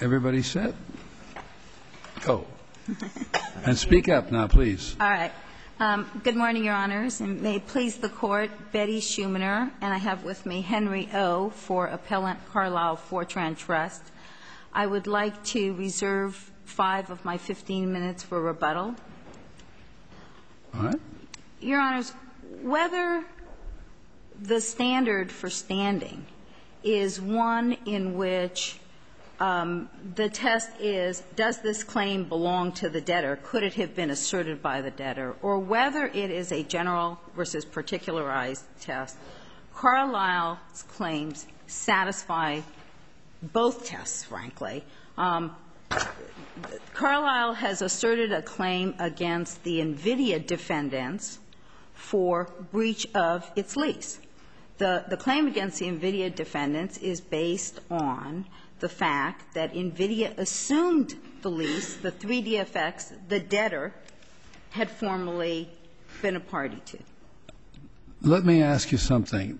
Everybody set? Go. And speak up now, please. All right. Good morning, Your Honors, and may it please the Court, Betty Schumaner, and I have with me Henry O. for Appellant Carlisle Fortran Trust. I would like to reserve 5 of my 15 minutes for rebuttal. All right. Your Honors, whether the standard for standing is one in which the test is, does this claim belong to the debtor? Could it have been asserted by the debtor? Or whether it is a general versus particularized test, Carlisle's claims satisfy both tests, frankly. Carlisle has asserted a claim against the NVIDIA defendants for breach of its lease. The claim against the NVIDIA defendants is based on the fact that NVIDIA assumed the lease, the 3DFX, the debtor, had formerly been a party to. Let me ask you something.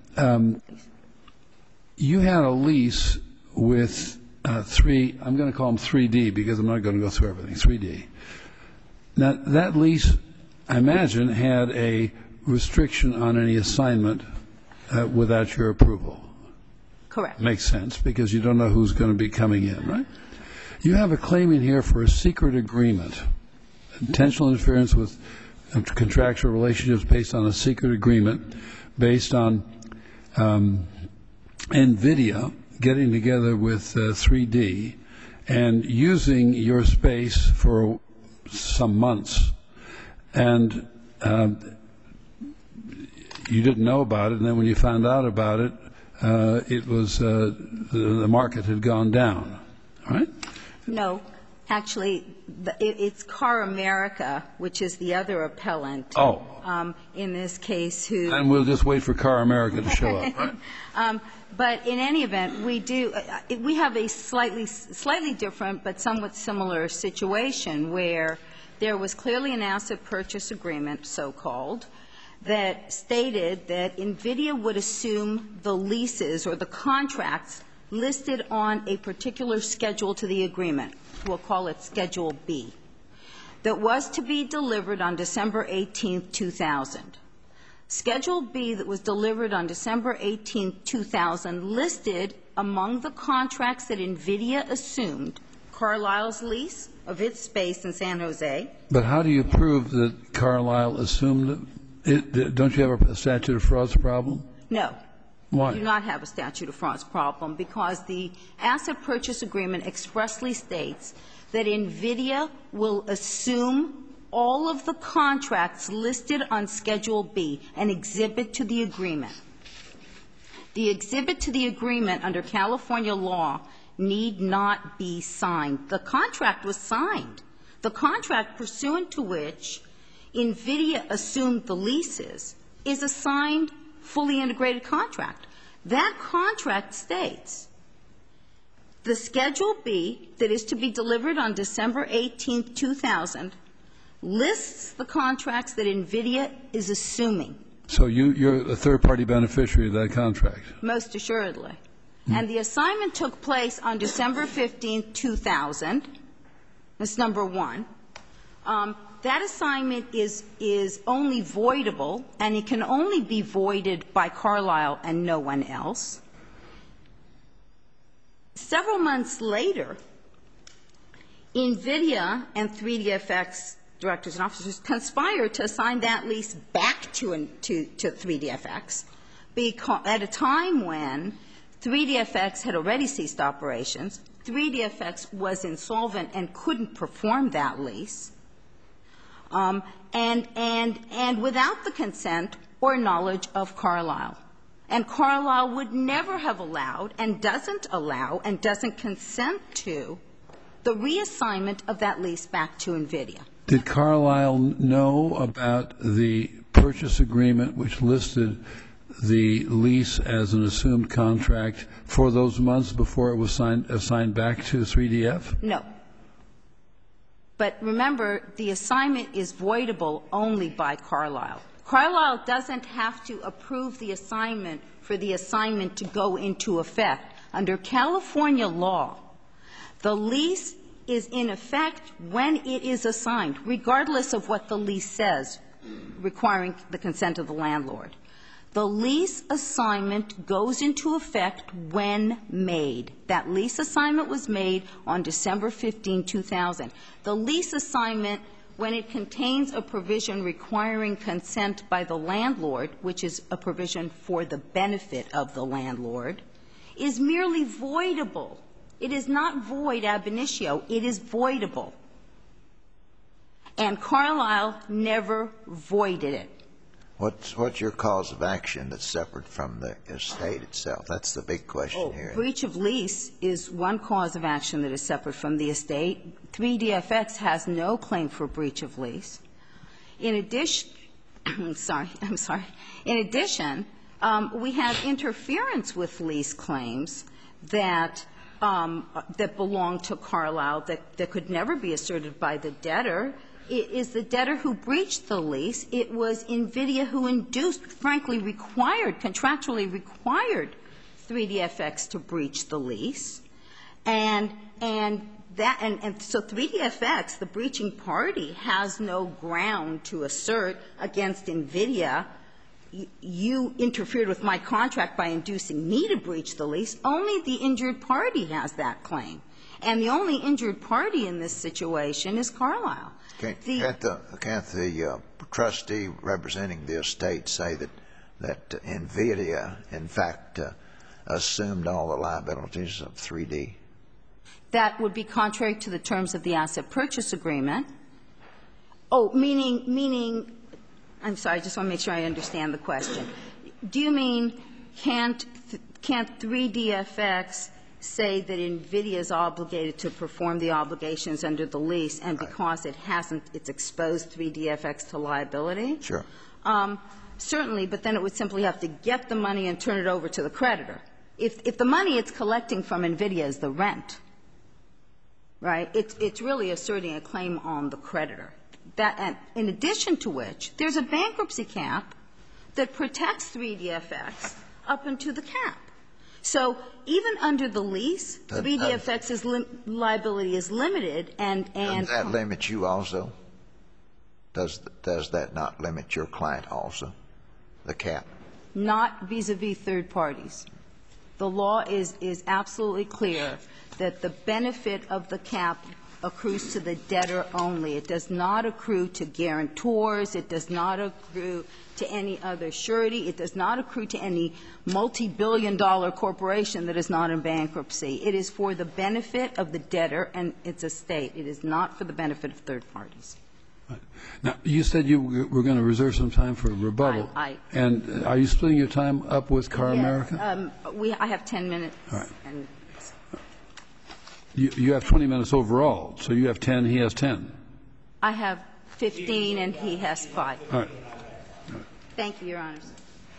You had a lease with I'm going to call them 3D because I'm not going to go through everything, 3D. Now, that lease, I imagine, had a restriction on any assignment without your approval. Correct. Makes sense, because you don't know who's going to be coming in, right? You have a claim in here for a secret agreement, intentional interference with contractual relationships based on a secret agreement, based on NVIDIA getting together with 3D and using your space for some months, and you didn't know about it, and then when you found out about it, it was the market had gone down, right? No. Actually, it's Car America, which is the other appellant in this case who... And we'll just wait for Car America to show up, right? But in any event, we have a slightly different but somewhat similar situation where there was clearly an asset purchase agreement, so-called, that stated that NVIDIA would assume the leases or the contracts listed on a particular schedule to the agreement. We'll call it Schedule B, that was to be delivered on December 18, 2000. Schedule B that was delivered on December 18, 2000 listed among the contracts that NVIDIA assumed Carlisle's lease of its space in San Jose. But how do you prove that Carlisle assumed it? Don't you have a statute of frauds problem? No. Why? We do not have a statute of frauds problem because the asset purchase agreement expressly states that NVIDIA will assume all of the contracts listed on Schedule B, an exhibit to the agreement. The exhibit to the agreement under California law need not be signed. The contract was signed. The contract pursuant to which NVIDIA assumed the leases is a signed, fully integrated contract. That contract states the Schedule B that is to be delivered on December 18, 2000 lists the contracts that NVIDIA is assuming. So you're a third-party beneficiary of that contract? Most assuredly. And the assignment took place on December 15, 2000. That's number one. That assignment is only voidable, and it can only be voided by Carlisle and no one else. Several months later, NVIDIA and 3DFX directors and officers conspired to assign that lease back to 3DFX at a time when 3DFX had already ceased operations. 3DFX was insolvent and couldn't perform that lease. And without the consent or knowledge of Carlisle. And Carlisle would never have allowed and doesn't allow and doesn't consent to the reassignment of that lease back to NVIDIA. Did Carlisle know about the purchase agreement which listed the lease as an assumed contract for those months before it was assigned back to 3DF? No. But remember, the assignment is voidable only by Carlisle. Carlisle doesn't have to approve the assignment for the assignment to go into effect. Under California law, The lease is in effect when it is assigned, regardless of what the lease says, requiring the consent of the landlord. The lease assignment goes into effect when made. That lease assignment was made on December 15, 2000. The lease assignment, when it contains a provision requiring consent by the landlord, which is a provision for the benefit of the landlord, is merely voidable. It is not void ab initio. It is voidable. And Carlisle never voided it. What's your cause of action that's separate from the estate itself? That's the big question here. Breach of lease is one cause of action that is separate from the estate. 3DFX has no claim for breach of lease. In addition, I'm sorry. In addition, we have interference with lease claims that belong to Carlisle that could never be asserted by the debtor. It is the debtor who breached the lease. It was NVIDIA who induced, frankly required, contractually required 3DFX to breach the lease. And so 3DFX, the breaching party, has no ground to assert against NVIDIA. You interfered with my contract by inducing me to breach the lease. Only the injured party has that claim. And the only injured party in this situation is Carlisle. Can't the trustee representing the estate say that NVIDIA, in fact, assumed all the liabilities of 3D? That would be contrary to the terms of the asset purchase agreement. Oh, meaning, I'm sorry, I just want to make sure I understand the question. Do you mean can't 3DFX say that NVIDIA is obligated to perform the obligations under the lease, and because it hasn't, it's exposed 3DFX to liability? Sure. Certainly, but then it would simply have to get the money and turn it over to the creditor. If the money it's collecting from NVIDIA is the rent, right, it's really asserting a claim on the creditor. That, and in addition to which, there's a bankruptcy cap that protects 3DFX up into the cap. So even under the lease, 3DFX's liability is limited, and does that limit you also? Does that not limit your client also, the cap? Not vis-a-vis third parties. The law is absolutely clear that the benefit of the cap accrues to the debtor only. It does not accrue to guarantors. It does not accrue to any other surety. It does not accrue to any multi-billion-dollar corporation that is not in bankruptcy. It is for the benefit of the debtor and its estate. It is not for the benefit of third parties. Now, you said you were going to reserve some time for rebuttal. And are you splitting your time up with Car America? I have 10 minutes. All right. And you have 20 minutes overall, so you have 10, he has 10. I have 15 and he has 5. All right. Thank you, Your Honors.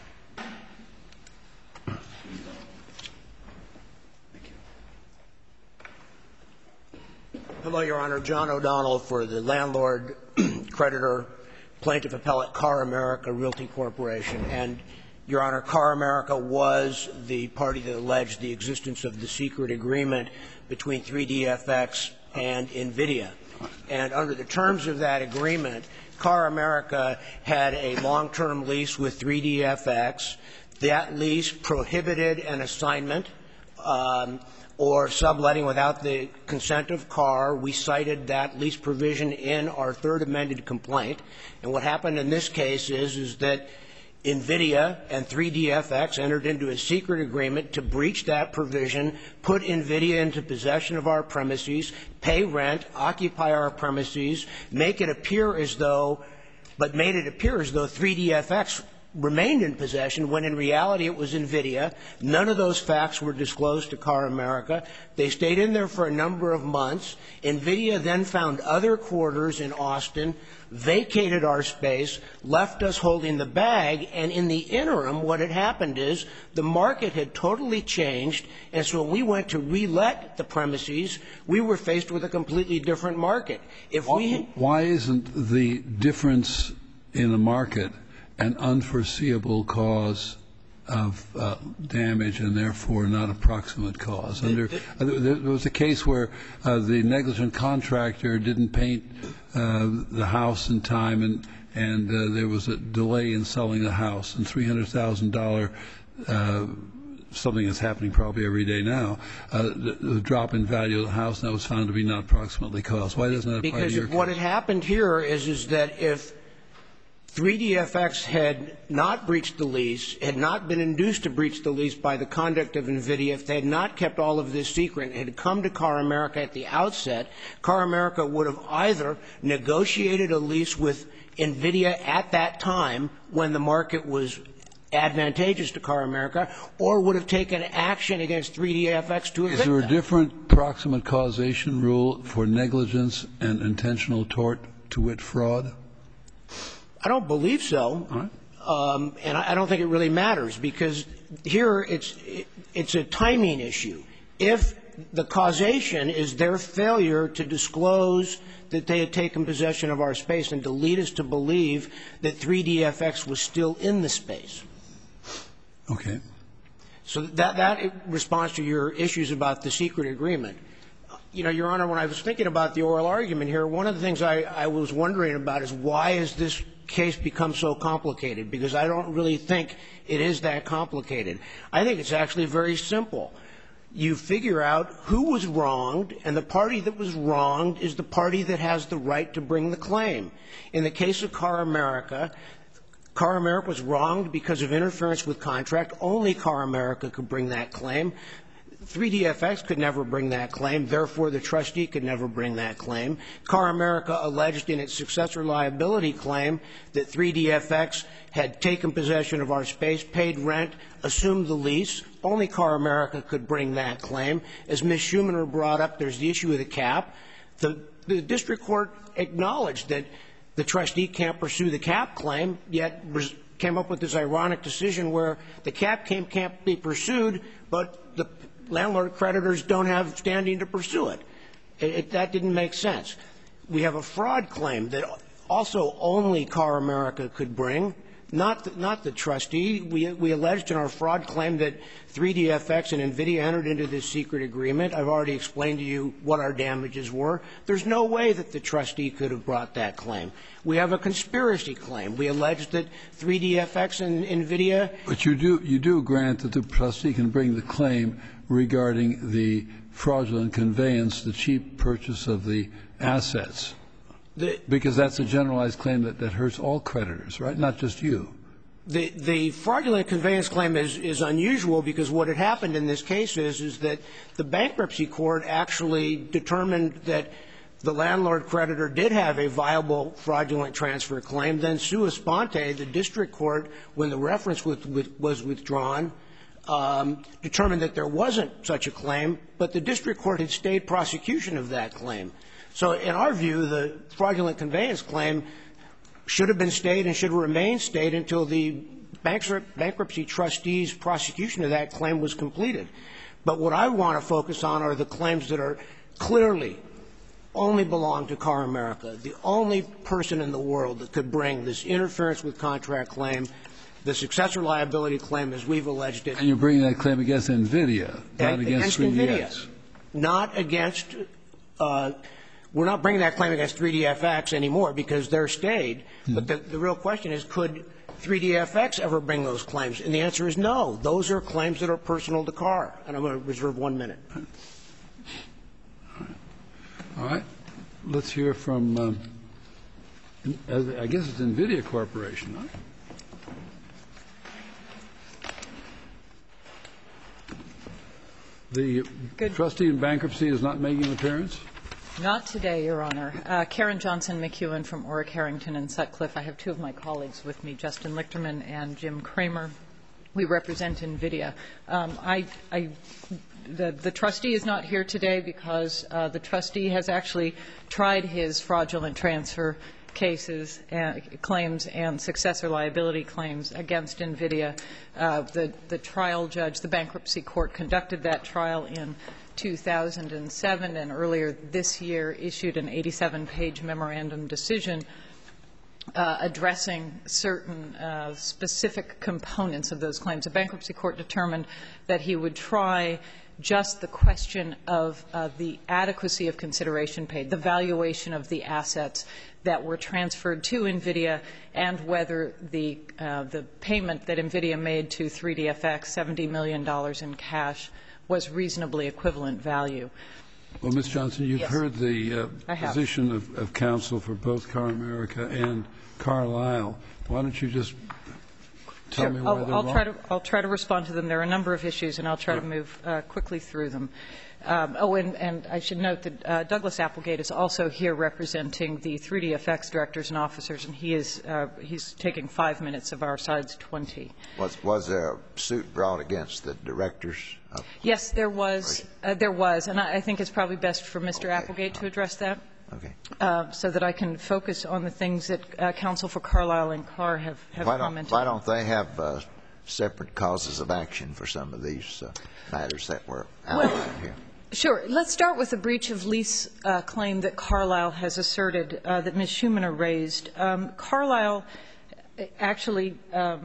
Hello, Your Honor. John O'Donnell for the landlord, creditor, plaintiff appellate, Car America Realty Corporation. And, Your Honor, Car America was the party that alleged the existence of the secret agreement between 3DFX and NVIDIA. And under the terms of that agreement, Car America had a long-term lease with 3DFX. That lease prohibited an assignment or subletting without the consent of Car. We cited that lease provision in our third amended complaint. And what happened in this case is that NVIDIA and 3DFX entered into a secret agreement to breach that provision, put NVIDIA into possession of our premises, pay rent, occupy our premises, make it appear as though, but made it appear as though 3DFX remained in possession when in reality it was NVIDIA. None of those facts were disclosed to Car America. They stayed in there for a number of months. NVIDIA then found other quarters in Austin, vacated our space, left us holding the bag, and in the interim what had happened is the market had totally changed, and so when we went to relet the premises, we were faced with a completely different market. If we Why isn't the difference in the market an unforeseeable cause damage and therefore not approximate cause. There was a case where the negligent contractor didn't paint the house in time, and there was a delay in selling the house, and $300,000, something that's happening probably every day now, the drop in value of the house, and that was found to be not approximately caused. Why doesn't that apply to your case? Because what had happened here is that if 3DFX had not breached the lease, had not been induced to breach the lease by the conduct of NVIDIA, if they had not kept all of this secret and had come to Car America at the outset, Car America would have either negotiated a lease with NVIDIA at that time when the market was advantageous to Car America, or would have taken action against 3DFX to evict them. Is there a different proximate causation rule for negligence and intentional tort, to wit, fraud? I don't believe so. All right. And I don't think it really matters, because here it's a timing issue. If the causation is their failure to disclose that they had taken possession of our space and to lead us to believe that 3DFX was still in the space. Okay. So that responds to your issues about the secret agreement. You know, Your Honor, when I was thinking about the oral argument here, one of the things I was wondering about is why has this case become so complicated? Because I don't really think it is that complicated. I think it's actually very simple. You figure out who was wronged, and the party that was wronged is the party that has the right to bring the claim. In the case of Car America was wronged because of interference with contract. Only Car America could bring that claim. 3DFX could never bring that claim. Therefore, the trustee could never bring that claim. Car America alleged in its successor liability claim that 3DFX had taken possession of our space, paid rent, assumed the lease. Only Car America could bring that claim. As Ms. Schumanner brought up, there's the issue of the cap. The district court acknowledged that the trustee can't pursue the cap claim, yet came up with this ironic decision where the cap claim can't be pursued, but the landlord creditors don't have standing to pursue it. That didn't make sense. We have a fraud claim that also only Car America could bring, not the trustee. We alleged in our fraud claim that 3DFX and NVIDIA entered into this secret agreement. I've already explained to you what our damages were. There's no way that the trustee could have brought that claim. We have a conspiracy claim. We allege that 3DFX and NVIDIA. But you do grant that the trustee can bring the claim regarding the fraudulent conveyance, the cheap purchase of the assets, because that's a generalized claim that hurts all creditors, right? Not just you. The fraudulent conveyance claim is unusual because what had happened in this case is that the bankruptcy court actually determined that the landlord creditor did have a viable fraudulent transfer claim. Then sua sponte, the district court, when the reference was withdrawn, determined that there wasn't such a claim, but the district court had stayed prosecution of that claim. So in our view, the fraudulent conveyance claim should have been stayed and should remain stayed until the bankruptcy trustee's prosecution of that claim was completed. But what I want to focus on are the claims that are clearly only belong to Car America, the only person in the world that could bring this interference with contract claim, the successor liability claim as we've alleged it. And you're bringing that claim against NVIDIA, not against 3DFX. NVIDIA. Not against we're not bringing that claim against 3DFX anymore because they're stayed. But the real question is, could 3DFX ever bring those claims? And the answer is no. Those are claims that are personal to Car. And I'm going to reserve 1 minute. All right. Let's hear from, I guess it's NVIDIA Corporation, right? The trustee in bankruptcy is not making an appearance? Not today, Your Honor. Karen Johnson-McEwen from Orrick, Harrington, and Sutcliffe. I have two of my colleagues with me, Justin Lichterman and Jim Kramer. We represent NVIDIA. The trustee is not here today because the trustee has actually tried his fraudulent transfer cases, claims, and successor liability claims against NVIDIA. The trial judge, the bankruptcy court, conducted that trial in 2007 and earlier this year issued an 87-page memorandum decision addressing certain specific components of those claims. The bankruptcy court determined that he would try just the question of the adequacy of consideration paid, the valuation of the assets that were transferred to NVIDIA, and whether the payment that NVIDIA made to 3DFX, $70 million in cash, was reasonably equivalent value. Well, Ms. Johnson, you've Yes. heard the position of counsel for both CarAmerica and Carlyle. Why don't you just tell me why they're wrong? I'll try to respond to them. There are a number of issues, and I'll try to move quickly through them. And I should note that Douglas Applegate is also here representing the 3DFX directors and officers, and he's taking 5 minutes of our side's 20. Was there a suit brought against the directors? Yes, there was. And I think it's probably best for Mr. Applegate to address that. Okay. So that I can focus on the things that counsel for Carlyle and Carr have commented. Why don't they have separate causes of action for some of these matters that were outlined here? Sure. Let's start with the breach of lease claim that Carlyle has asserted that Ms. Schumanner raised. Carlyle actually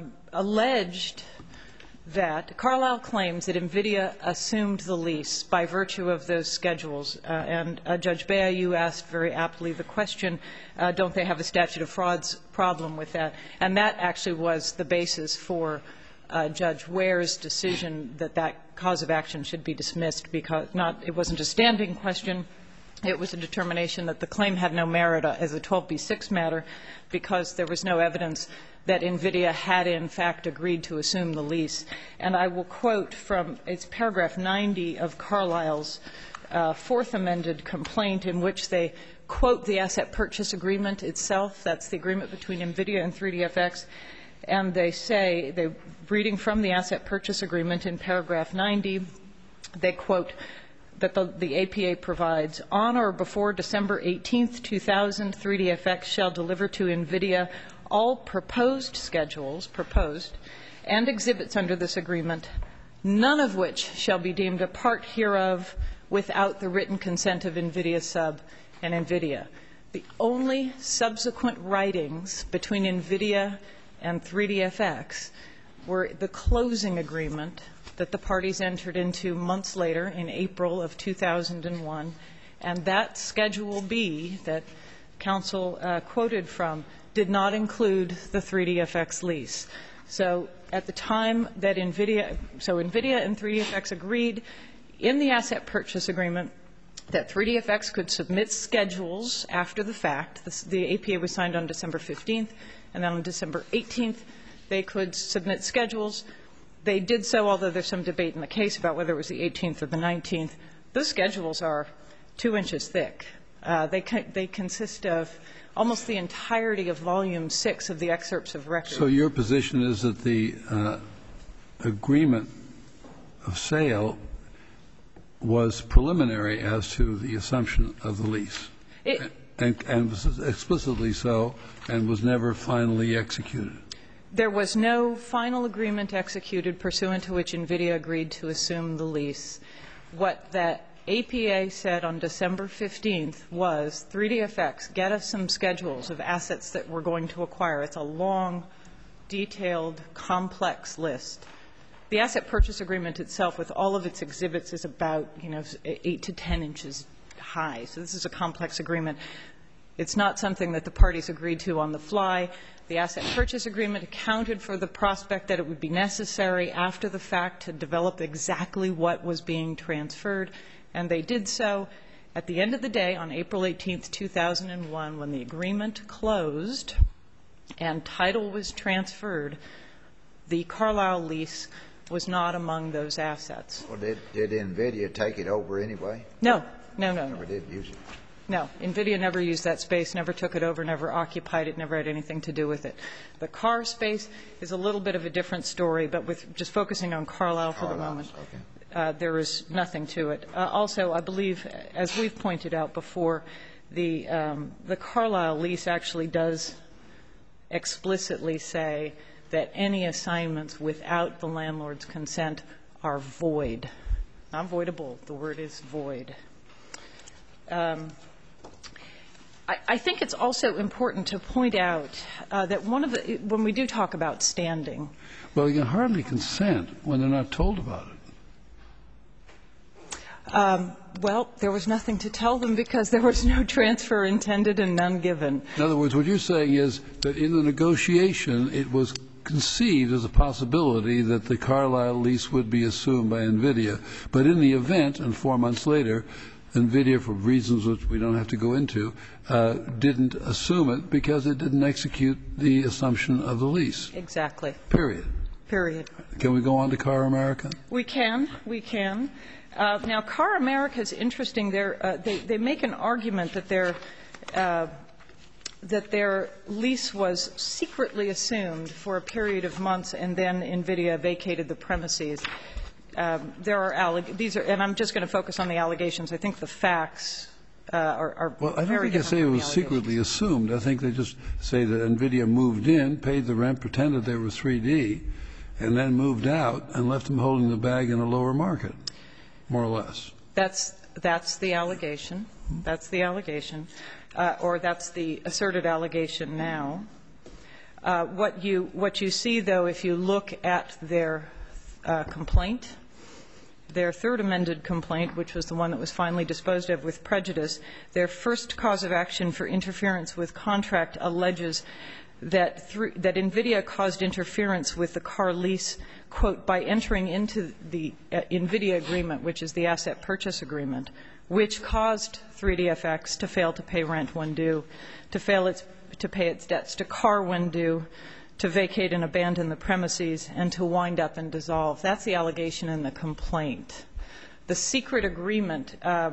alleged that Carlyle claims that NVIDIA assumed the lease by virtue of those schedules. And Judge Bea, you asked very aptly the question, don't they have a statute of frauds problem with that? And that actually was the basis for Judge Ware's decision that that cause of action should be dismissed, because it wasn't a standing question. It was a determination that the claim had no merit as a 12b6 matter, because there was no evidence that NVIDIA had in fact agreed to assume the lease. And I will quote from, it's paragraph 90 of Carlyle's fourth amended complaint, in which they quote the asset purchase agreement itself. That's the agreement between NVIDIA and 3DFX. And they say, they're reading from the asset purchase agreement in paragraph 90, they quote that the APA provides, on or before December 18th, 2000, 3DFX shall deliver to NVIDIA all proposed schedules, and exhibits under this agreement, none of which shall be deemed a part hereof without the written consent of NVIDIA sub and NVIDIA. The only subsequent writings between NVIDIA and 3DFX were the closing agreement that the parties entered into months later in April of 2001, and that Schedule B that counsel quoted from did not include the 3DFX lease. So at the time that NVIDIA and 3DFX agreed in the asset purchase agreement that 3DFX could submit schedules after the fact. The APA was signed on December 15th, and then on December 18th, they could submit schedules. They did so, although there's some debate in the case about whether it was the 18th or the 19th. Those schedules are 2 inches thick. They consist of almost the entirety of Volume 6 of the excerpts of record. So your position is that the agreement of sale was preliminary as to the assumption of the lease, and was explicitly so, and was never finally executed? There was no final agreement executed pursuant to which NVIDIA agreed to assume the lease. What that APA said on December 15th was, 3DFX, get us some schedules of assets that we're going to acquire. It's a long, detailed, complex list. The asset purchase agreement itself, with all of its exhibits, is about 8 to 10 inches high. So this is a complex agreement. It's not something that the parties agreed to on the fly. The asset purchase agreement accounted for the prospect that it would be necessary after the fact to develop exactly what was being transferred, and they did so. At the end of the day, on April 18th, 2001, when the agreement closed and title was transferred, the Carlyle lease was not among those assets. Well, did NVIDIA take it over anyway? No. Never did use it. No. NVIDIA never used that space, never took it over, never occupied it, never had anything to do with it. The Carr space is a little bit of a different story, but with just focusing on Carlyle for the moment, there is nothing to it. Also, I believe, as we've pointed out before, the Carlyle lease actually does explicitly say that any assignments without the landlord's consent are void. Not voidable. The word is void. I think it's also important to point out that when we do talk about standing. Well, you can hardly consent when they're not told about it. Well, there was nothing to tell them because there was no transfer intended and none given. In other words, what you're saying is that in the negotiation, it was conceived as a possibility that the Carlyle lease would be assumed by NVIDIA. But in the event, and 4 months later, NVIDIA, for reasons which we don't have to go into, didn't assume it because it didn't execute the assumption of the lease. Exactly. Period. Period. Can we go on to Car America? We can. We can. Now, Car America is interesting. They make an argument that their lease was secretly assumed for a period of months, and then NVIDIA vacated the premises. There are these are, and I'm just going to focus on the allegations. I think the facts are well, I don't very think they say it was secretly assumed. I think they just say that NVIDIA moved in, paid the rent, pretended they were 3D, and then moved out and left them holding the bag in a lower market, more or less. That's the allegation. That's the allegation, or that's the asserted allegation now. What you see, though, if you look at their complaint, their third amended complaint, which was the one that was finally disposed of with prejudice, their first cause of action for interference with contract alleges that NVIDIA caused interference with the car lease, quote, by entering into the NVIDIA agreement, which is the asset purchase agreement, which caused 3DFX to fail to pay rent when due, to pay its debts to Car when due, to vacate and abandon the premises, and to wind up and dissolve. That's the allegation in the complaint. The secret agreement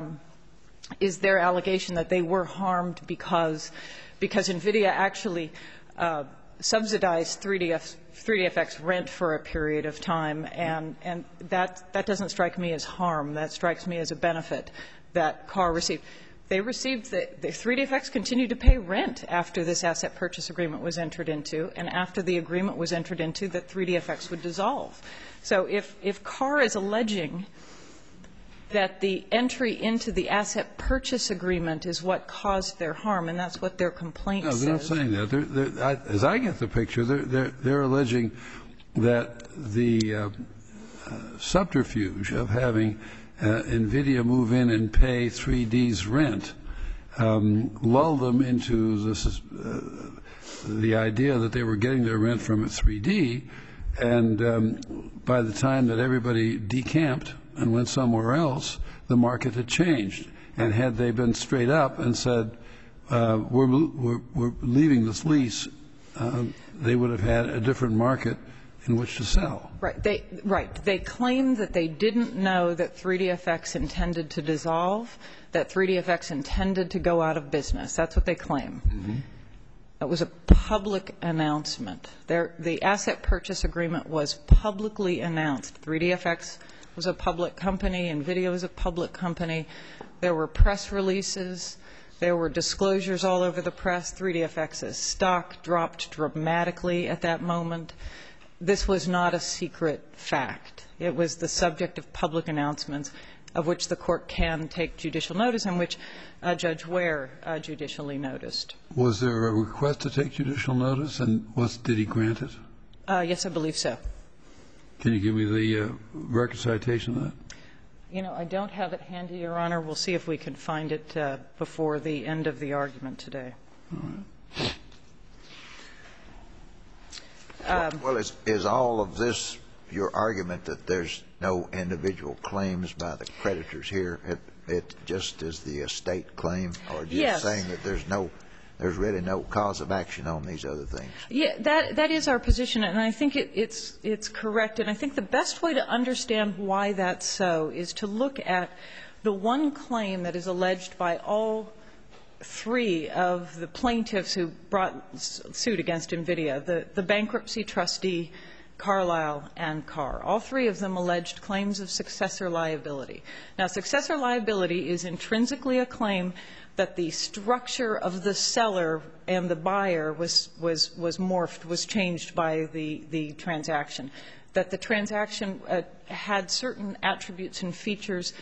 is their allegation that they were harmed because NVIDIA actually subsidized 3DFX rent for a period of time, and that doesn't strike me as harm. That strikes me as a benefit that Car received. They received the 3DFX continued to pay rent after this asset purchase agreement was entered into, and after the agreement was entered into that 3DFX would dissolve. So if Car is alleging that the entry into the asset purchase agreement is what caused their harm, and that's what their complaint says. No, they're not saying that. As I get the picture, they're alleging that the subterfuge of having NVIDIA move in and pay 3D's rent lulled them into the idea that they were getting their rent from 3D, and by the time that everybody decamped and went somewhere else, the market had changed. And had they been straight up and said, we're leaving this lease, they would have had a different market in which to sell. Right. They claim that they didn't know that 3DFX intended to dissolve, that 3DFX intended to go out of business. That's what they claim. Mm-hmm. It was a public announcement. The asset purchase agreement was publicly announced. 3DFX was a public company. NVIDIA was a public company. There were press releases. There were disclosures all over the press. 3DFX's stock dropped dramatically at that moment. This was not a secret fact. It was the subject of public announcements of which the court can take judicial notice and which Judge Ware judicially noticed. Was there a request to take judicial notice, and did he grant it? Yes, I believe so. Can you give me the record citation of that? You know, I don't have it handy, Your Honor. We'll see if we can find it before the end of the argument today. All right. Well, is all of this your argument that there's no individual claims by the creditors here? It just is the estate claim, or just saying that there's really no cause of action on these other things? Yeah, that is our position, and I think it's correct. And I think the best way to understand why that's so is to look at the one claim that is alleged by all three of the plaintiffs who brought suit against NVIDIA, the bankruptcy trustee, Carlyle, and Carr. All three of them alleged claims of successor liability. Now, successor liability is intrinsically a claim that the structure of the seller and the buyer was morphed, was changed by the transaction, that the transaction had certain attributes and features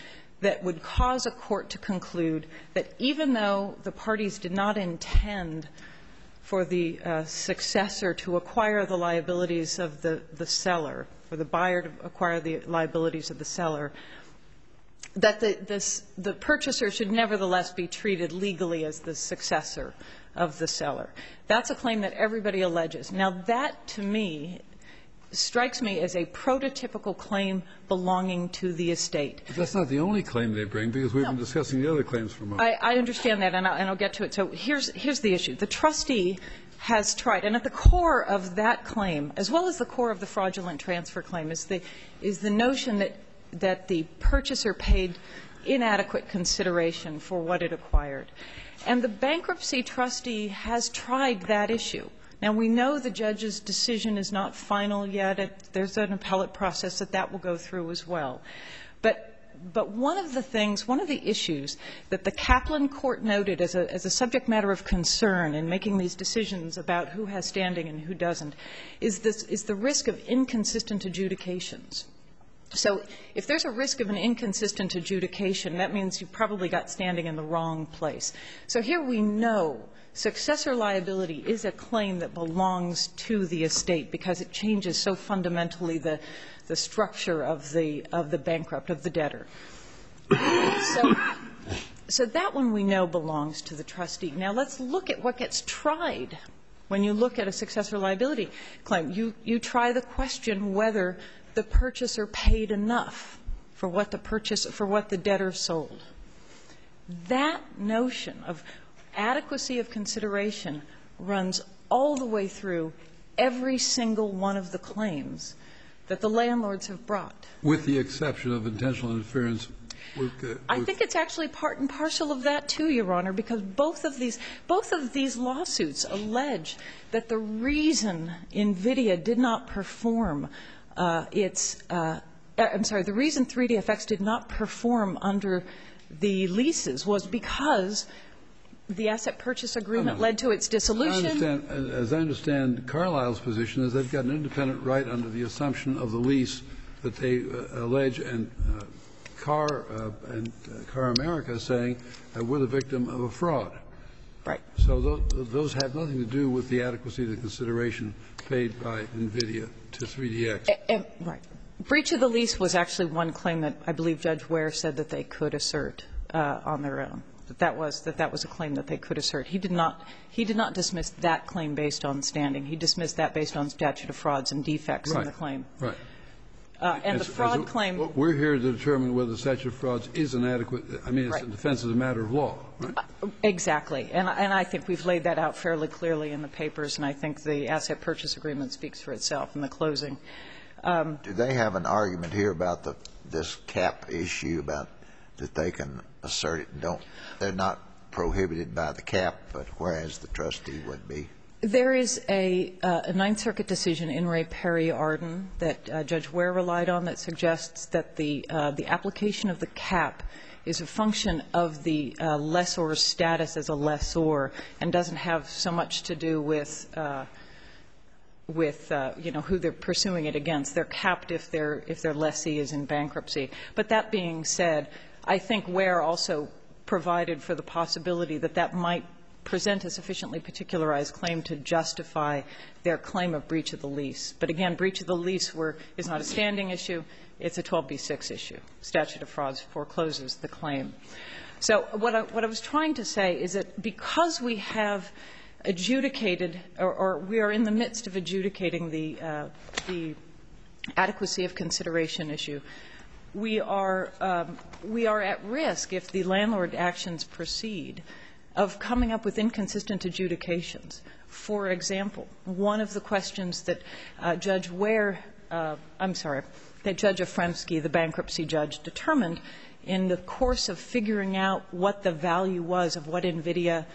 that would cause a court to conclude that even though the parties did not intend for the successor to acquire the liabilities of the seller, for the buyer to acquire the liabilities of the seller, that the purchaser should nevertheless be treated legally as the successor of the seller. That's a claim that everybody alleges. Now, that, to me, strikes me as a prototypical claim belonging to the estate. But that's not the only claim they bring, because we've been discussing the other claims for a moment. I understand that, and I'll get to it. So here's the issue. The trustee has tried, and at the core of that claim, as well as the core of the fraudulent transfer claim, is the notion that the purchaser paid inadequate consideration for what it acquired. And the bankruptcy trustee has tried that issue. Now, we know the judge's decision is not final yet. There's an appellate process that will go through as well. But one of the things, one of the issues that the Kaplan court noted as a subject matter of concern in making these decisions about who has standing and who doesn't is the risk of inconsistent adjudications. So if there's a risk of an inconsistent adjudication, that means you've probably got standing in the wrong place. So here we know successor liability is a claim that belongs to the estate because it changes so fundamentally the structure of the bankrupt, of the debtor. So that one we know belongs to the trustee. Now let's look at what gets tried when you look at a successor liability claim. You try the question whether the purchaser paid enough for what the debtor sold. That notion of adequacy of consideration runs all the way through every single one of the claims that the landlords have brought. With the exception of intentional interference. I think it's actually part and parcel of that, too, Your Honor, because both of these lawsuits allege that the reason NVIDIA did not perform the reason 3DFX did not perform under the leases was because the asset purchase agreement led to its dissolution. As I understand, Carlisle's position is they've got an independent right under the assumption of the lease that they allege, and Car America is saying we're the victim of a fraud. Right. So those have nothing to do with the adequacy of the consideration paid by NVIDIA to 3DX. Right. Breach of the lease was actually one claim that I believe Judge Ware said that they could assert on their own. That was a claim that they could assert. He did not dismiss that claim based on standing. He dismissed that based on statute of frauds and defects in the claim. Right. And the fraud claim. We're here to determine whether the statute of frauds is an adequate. I mean, it's a defense as a matter of law. Right? Exactly. And I think we've laid that out fairly clearly in the papers, and I think the asset purchase agreement speaks for itself in the closing. Do they have an argument here about this cap issue, about that they can assert it and don't? They're not prohibited by the cap, but whereas the trustee would be. There is a Ninth Circuit decision in Ray Perry Arden that Judge Ware relied on that suggests that the application of the cap is a function of the lessor's status as a lessor and doesn't have so much to do with who they're pursuing it against. They're capped if their lessee is in bankruptcy. But that being said, I think Ware also provided for the possibility that that might present a sufficiently particularized claim to justify their claim of breach of the lease. But again, breach of the lease is not a standing issue. It's a 12b-6 issue. Statute of frauds forecloses the claim. So what I was trying to say is that because we have adjudicated, or we are in the midst of adjudicating the adequacy of consideration issue, we are at risk, if the landlord actions proceed, of coming up with inconsistent adjudications. For example, one of the questions that Judge Ware, that Judge Afremsky, the bankruptcy judge, determined in the course of figuring out what the value was of what NVIDIA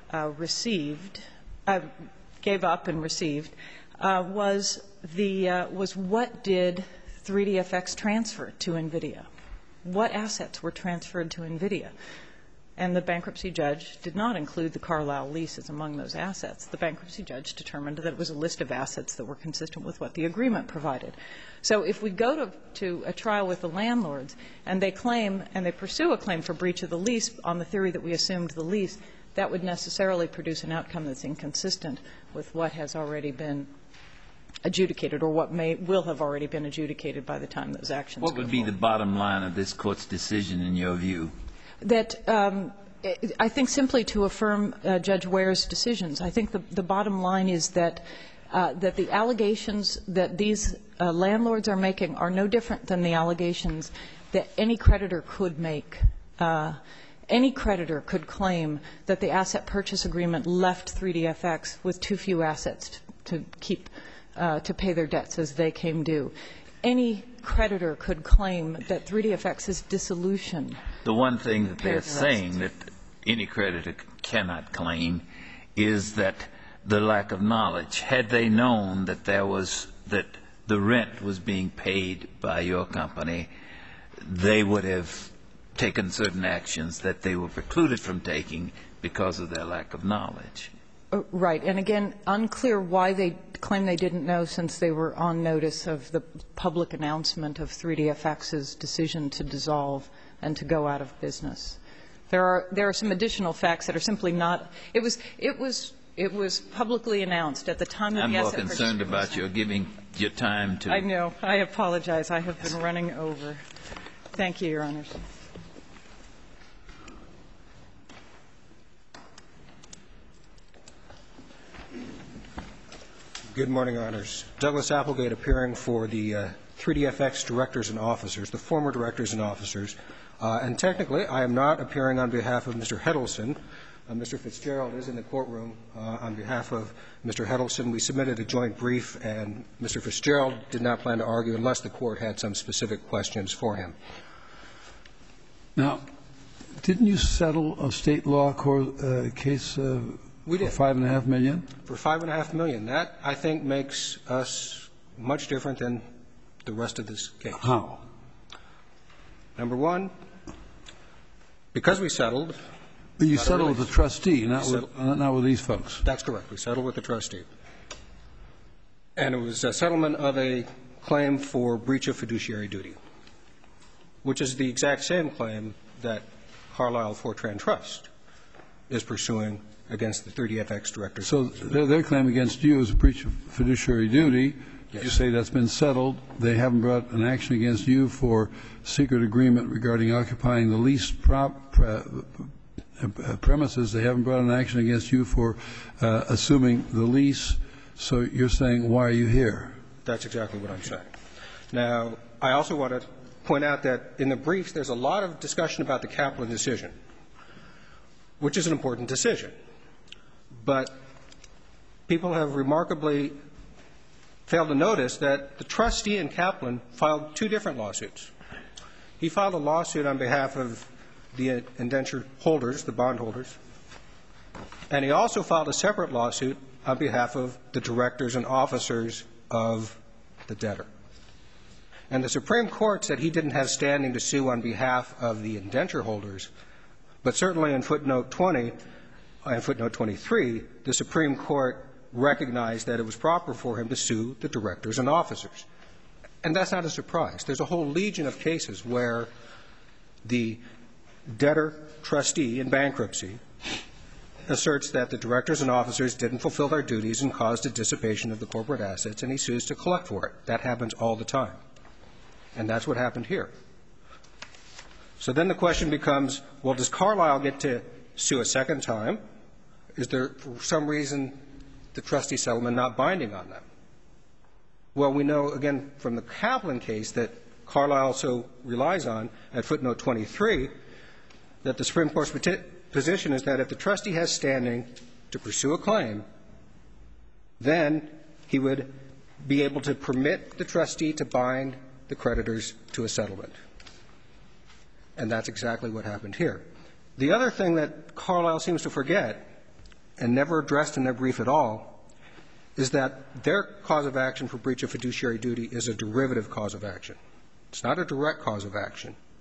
gave up and received, was what did 3DFX transfer to NVIDIA? What assets were transferred to NVIDIA? And the bankruptcy judge did not include the Carlyle leases among those assets. The bankruptcy judge determined that it was a list of assets that were consistent with what the agreement provided. So if we go to a trial with the landlords and they claim and they pursue a claim for breach of the lease on the theory that we assumed the lease, that would necessarily produce an outcome that's inconsistent with what has already been adjudicated or what will have already been adjudicated by the time those actions go forward. What would be the bottom line of this Court's decision in your view? That I think simply to affirm Judge Ware's decisions. I think the bottom line is that the allegations that these landlords are making are no different than the allegations that any creditor could make. Any creditor could claim that the asset purchase agreement left 3DFX with too few assets to keep to pay their debts as they came due. Any creditor could claim that 3DFX's dissolution. The one thing that they're saying that any creditor cannot claim is that the lack of knowledge. Had they known that that the rent was being paid by your company, they would have taken certain actions that they were precluded from taking because of their lack of knowledge. Right. And again, unclear why they claim they didn't know since they were on notice of the public announcement of 3DFX's decision to dissolve and to go out of business. There are some additional facts that are simply not. It was publicly announced at the time of the asset purchase. I'm more concerned about your giving your time to. I know. I apologize. I have been running over. Thank you, Your Honors. Good morning, Your Honors. Douglas Applegate appearing for the 3DFX directors and officers, the former directors and officers. And technically, I am not appearing on behalf of Mr. Heddleson. Mr. Fitzgerald is in the courtroom on behalf of Mr. Heddleson. We submitted a joint brief, and Mr. Fitzgerald did not plan to argue unless the Court had some specific questions for him. Now, didn't you settle a state law case We did. for $5.5 million? For $5.5 million. That, I think, makes us much different than the rest of this case. How? Number one, because we settled. But you settled with the trustee, not with these folks. That's correct. We settled with the trustee. And it was a settlement of a claim for breach of fiduciary duty, which is the exact same claim that Carlyle Fortran Trust is pursuing against the 3DFX directors. So their claim against you is a breach of fiduciary duty. Yes. You say that's been settled. They haven't brought an action against you for secret agreement regarding occupying the lease premises. They haven't brought an action against you for assuming the lease. So you're saying, why are you here? That's exactly what I'm saying. Now, I also want to point out that in the briefs there's a lot of discussion about the Kaplan decision, which is an important decision. But people have remarkably failed to notice that the trustee in Kaplan filed two different lawsuits. He filed a lawsuit on behalf of the indenture holders, the bondholders, and he also filed a separate lawsuit on behalf of the directors and officers of the debtor. And the Supreme Court said he didn't have standing to sue on behalf of the indenture holders, but certainly in footnote 20 and footnote 23, the Supreme Court recognized that it was proper for him to sue the directors and officers. And that's not a surprise. There's a whole legion of cases where the debtor trustee in bankruptcy asserts that the directors and officers didn't fulfill their duties and caused a dissipation of the corporate assets, and he sues to collect for it. That happens all the time. And that's what happened here. So then the question becomes, well, does Carlyle get to sue a second time? Is there, for some reason, the trustee settlement not binding on them? Well, we know, again, from the Kaplan case that Carlyle also relies on at footnote 23, that the Supreme Court's position is that if the trustee has standing to pursue a claim, then he would be able to permit the trustee to bind the creditors to a settlement. And that's exactly what happened here. The other thing that Carlyle seems to forget, and never addressed in their brief at all, is that their cause of action for breach of fiduciary duty is a derivative cause of action. It's not a direct cause of action.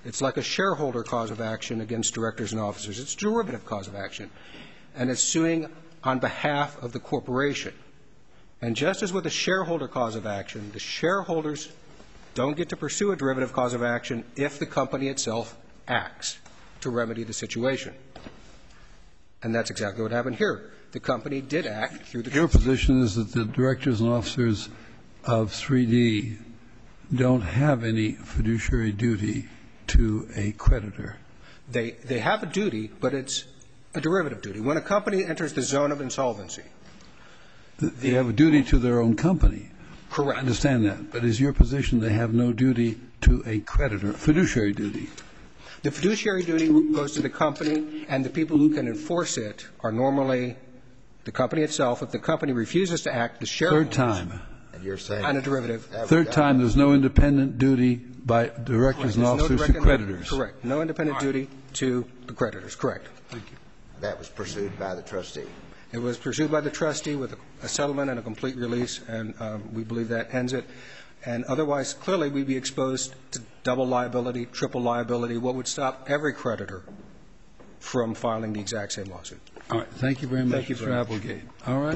It's like a shareholder cause of action against directors and officers. It's a derivative cause of action. And it's suing on behalf of the corporation. And just as with a shareholder cause of action, the shareholders don't get to pursue a derivative cause of action if the company itself acts to remedy the situation. And that's exactly what happened here. The company did act through the Your position is that the directors and officers of 3D don't have any fiduciary duty to a creditor. They have a duty, but it's a derivative duty. When a company enters the zone of insolvency, they have a duty to their own company. Correct. I understand that. But is your position they have no duty to a creditor, fiduciary duty? The fiduciary duty goes to the company, and the people who can enforce it are normally the company itself. If the company refuses to act, the shareholders. Third time. And you're saying On a derivative. Third time, there's no independent duty by directors and officers to creditors. Correct. No independent duty to the creditors. Correct. Thank you. that was pursued by the trustee. It was pursued by the trustee with a settlement and a complete release, and we believe that ends it. And otherwise, clearly, we'd be exposed to double liability, triple liability, what would stop every creditor from filing the exact same lawsuit. All right. Thank you very much, Thank you Mr. very much. Applegate. All right.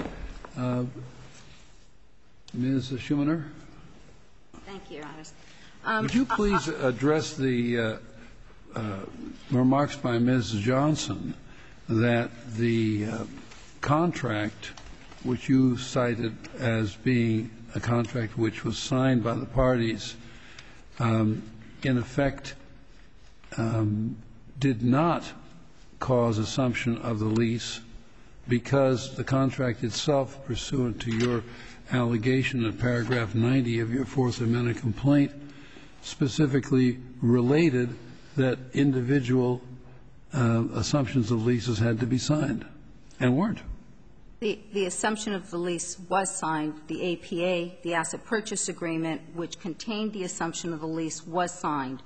Ms. Schumanner? Thank you, Your Honor. Would you please address the remarks by Ms. Johnson that the contract, which you cited as being a contract which was signed by the parties, in effect did not cause assumption of the lease because the contract itself, pursuant to your allegation in paragraph 90 of your Fourth Amendment complaint, specifically related that individual assumptions of leases had to be signed and weren't? The assumption of the lease was signed. The APA, the asset purchase agreement, which contained the assumption of the lease, was signed.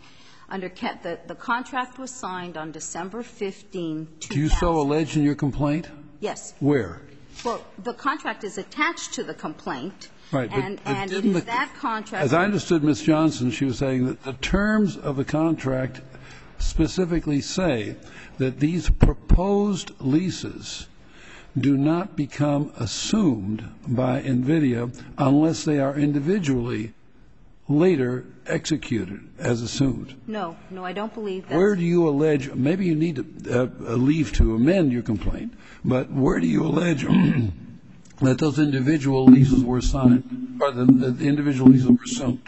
The contract was signed on December 15, 2000. Do you so allege in your complaint? Yes. Where? Well, the contract is attached to the complaint. Right. And it is that contract. As I understood Ms. Johnson, she was saying that the terms of the contract specifically say that these proposed leases do not become assumed by NVIDIA unless they are individually later executed as assumed. No, I don't believe that. Where do you allege, maybe you need a leave to amend your complaint, but where do you allege that those individual leases were signed, or the individual leases were assumed?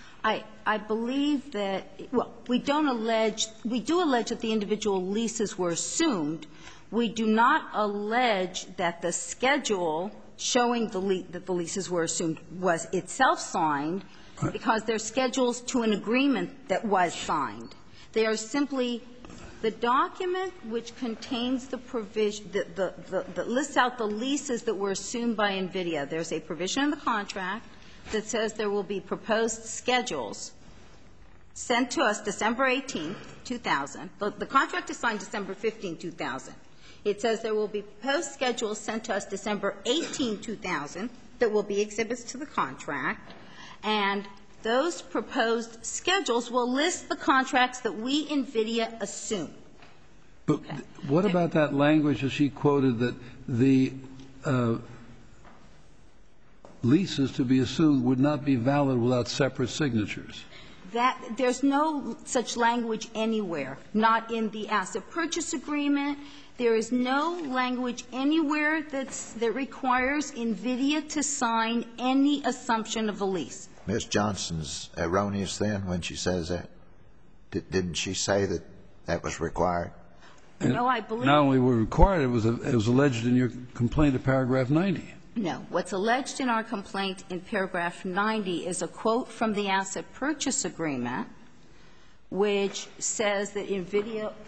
I believe that, well, we do allege that the individual leases were assumed. We do not allege that the schedule showing that the leases were assumed was itself signed, because they're schedules to an agreement that was signed. They are simply the document which contains the provision that lists out the leases that were assumed by NVIDIA. There's a provision in the contract that says there will be proposed schedules sent to us December 18, 2000. The contract is signed December 15, 2000. It says there will be proposed schedules sent to us December 18, 2000 that will be exhibits to the contract, and those proposed schedules will list the contracts that we, NVIDIA, assume. But what about that language that she quoted, that the leases to be assumed would not be valid without separate signatures? There's no such language anywhere, not in the asset purchase agreement. There is no language anywhere that requires NVIDIA to sign any assumption of the lease. Ms. Johnson's erroneous then when she says that? Didn't she say that that was required? No, I believe. Not only were required, it was alleged in your complaint of paragraph 90. No. What's alleged in our complaint in paragraph 90 is a quote from the asset purchase agreement, which says that NVIDIA –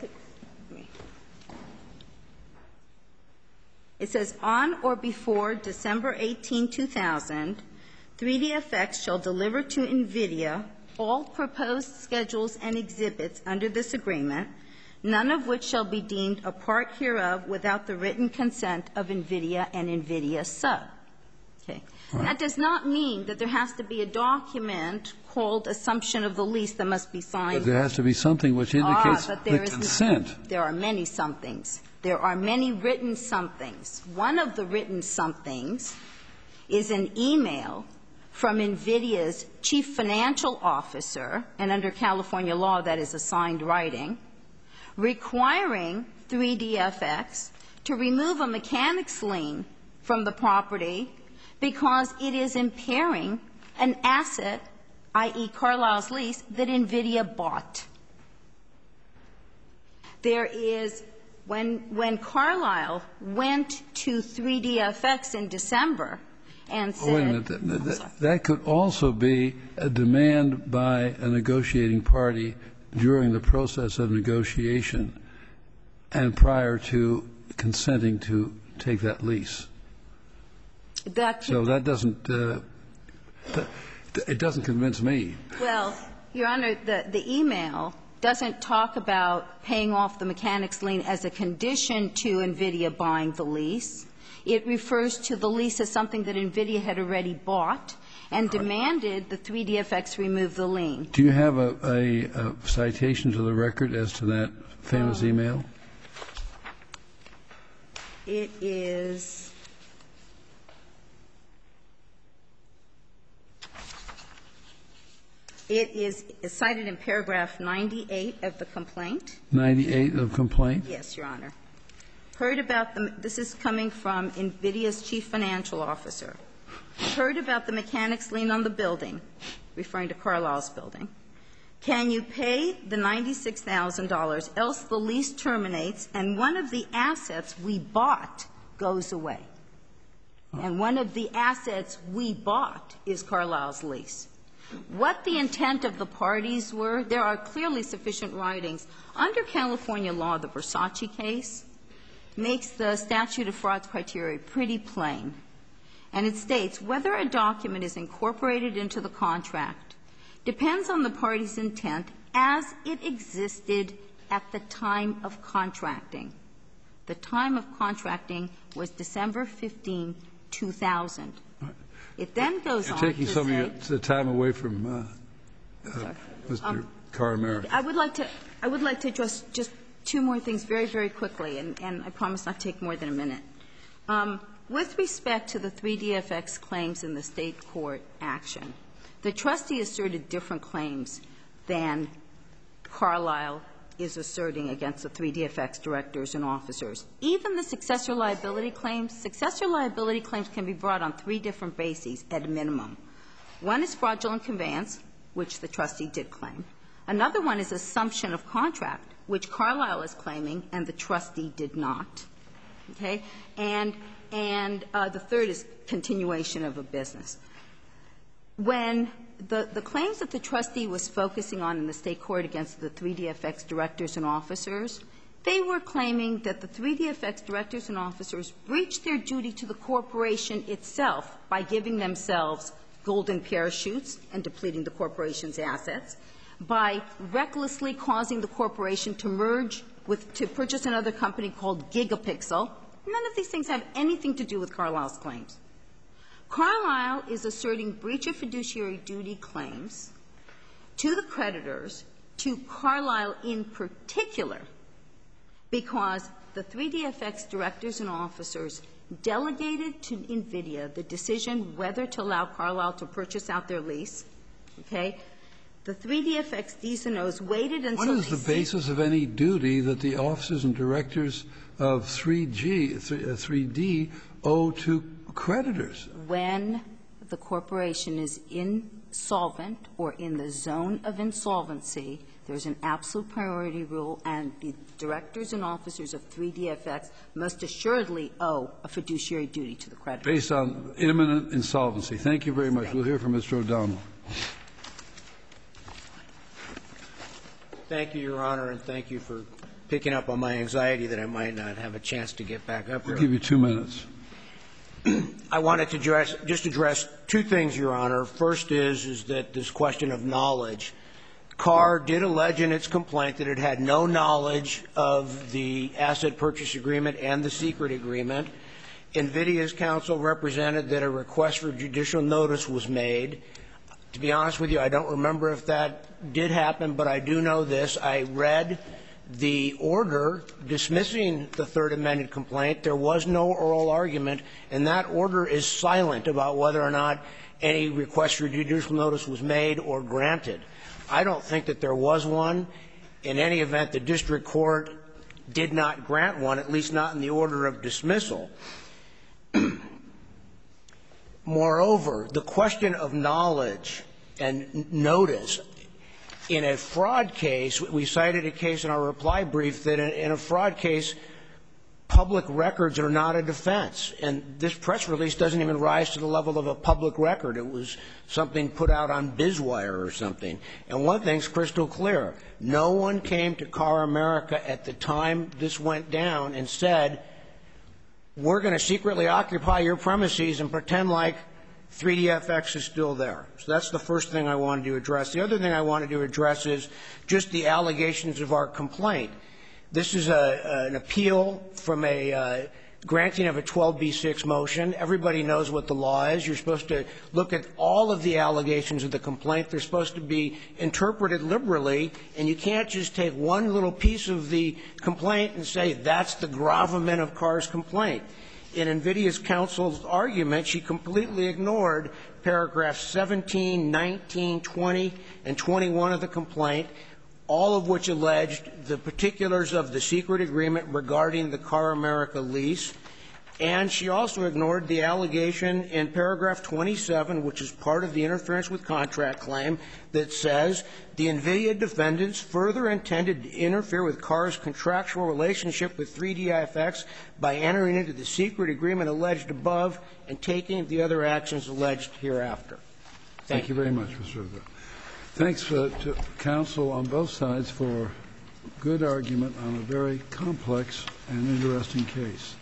it says, on or before December 18, 2000, 3DFX shall deliver to NVIDIA all proposed schedules and exhibits under this agreement, none of which shall be deemed a part hereof without the written consent of NVIDIA and NVIDIA sub. Okay. That does not mean that there has to be a document called assumption of the lease that must be signed. But there has to be something which indicates but the there is consent. There are many somethings. There are many written somethings. One of the written somethings is an email from NVIDIA's chief financial officer, and under California law that is assigned writing, requiring 3DFX to remove a mechanics lien from the property because it is impairing an asset, i.e. Carlisle's lease, that NVIDIA bought. There is, when Carlisle went to 3DFX in December and said — wait a minute. That could also be a demand by a negotiating party during the process of negotiation and prior to consenting to take that lease. So that doesn't it doesn't convince me. Well, Your Honor, the email doesn't talk about paying off the mechanics lien as a condition to NVIDIA buying the lease. It refers to the lease as something that NVIDIA had already bought and demanded the 3DFX remove the lien. Do you have a citation to the record as to that famous email? It is — it is cited in paragraph 98 of the complaint. 98 of complaint? Yes, Your Honor. Heard about the — this is coming from NVIDIA's chief financial officer. Heard about the mechanics lien on the building, referring to Carlisle's building. Can you pay the $96,000, else the lease terminates and one of the assets we bought goes away? And one of the assets we bought is Carlisle's lease. What the intent of the parties were, there are clearly sufficient writings. Under California law, the Versace case makes the statute of frauds criteria pretty plain. And it states, whether a document is incorporated into the contract depends on the party's intent as it existed at the time of contracting. The time of contracting was December 15, 2000. It then goes on to say — You're taking some of the time away from Mr. Carr-America. I would like to address just two more things very, very quickly, and I promise not to take more than a minute. With respect to the 3DFX claims in the State court action, the trustee asserted different claims than Carlisle is asserting against the 3DFX directors and officers. Even the successor liability claims can be brought on three different bases at a minimum. One is fraudulent conveyance, which the trustee did claim. Another one is assumption of contract, which Carlisle is claiming and the trustee did not. Okay? And the third is continuation of a business. When the claims that the trustee was focusing on in the State court against the 3DFX directors and officers, they were claiming that the 3DFX directors and officers breached their duty to the corporation itself by giving themselves golden parachutes and depleting the corporation's assets, by recklessly causing the corporation to merge with — to purchase another company called Gigapixel. None of these things have anything to do with Carlisle's claims. Carlisle is asserting breach of fiduciary duty claims to the creditors, to Carlisle in particular, because the 3DFX directors and officers delegated to NVIDIA the decision whether to allow Carlisle to purchase out their lease. Okay? The 3DFX DSNOs waited until they — What is the basis of any duty that the officers and directors of 3D owe to creditors? When the corporation is insolvent or in the zone of insolvency, there's an absolute priority rule, and the directors and officers of 3DFX must assuredly owe a fiduciary duty to the creditors. Based on imminent insolvency. Thank you very much. We'll hear from Mr. O'Donnell. Thank you, Your Honor, and thank you for picking up on my anxiety that I might not have a chance to get back up here. We'll give you 2 minutes. I wanted to just address two things, Your Honor. First is that this question of knowledge. Carr did allege in its complaint that it had no knowledge of the asset purchase agreement and the secret agreement, NVIDIA's counsel represented that a request for judicial notice was made. To be honest with you, I don't remember if that did happen, but I do know this. I read the order dismissing the third amended complaint. There was no oral argument, and that order is silent about whether or not any request for judicial notice was made or granted. I don't think that there was one. In any event, the district court did not grant one, at least not in the order of dismissal. Moreover, the question of knowledge and notice, in a fraud case, we cited a case in our reply brief that in a fraud case, public records are not a defense. And this press release doesn't even rise to the level of a public record. It was something put out on BizWire or something. And one thing's crystal clear. No one came to Car America at the time this went down and said, we're going to secretly occupy your premises and pretend like 3DFX is still there. So that's the first thing I wanted to address. The other thing I wanted to address is just the allegations of our complaint. This is an appeal from a granting of a 12b6 motion. Everybody knows what the law is. You're supposed to look at all of the allegations of the complaint. They're supposed to be interpreted liberally, and you can't just take one little piece of the complaint and say that's the gravamen of Carr's complaint. In NVIDIA's counsel's argument, she completely ignored paragraphs 17, 19, 20, and 21 of the complaint, all of which alleged the particulars of the secret agreement regarding the Car America lease. And she also ignored the allegation in paragraph 27, which is part of the interference with contract claim, that says the NVIDIA defendants further intended to interfere with Carr's contractual relationship with 3DFX by entering into the secret agreement alleged above and taking the other actions alleged hereafter. Thank you very much, Mr. Rivera. Thanks to counsel on both sides for good argument on a very complex and interesting case.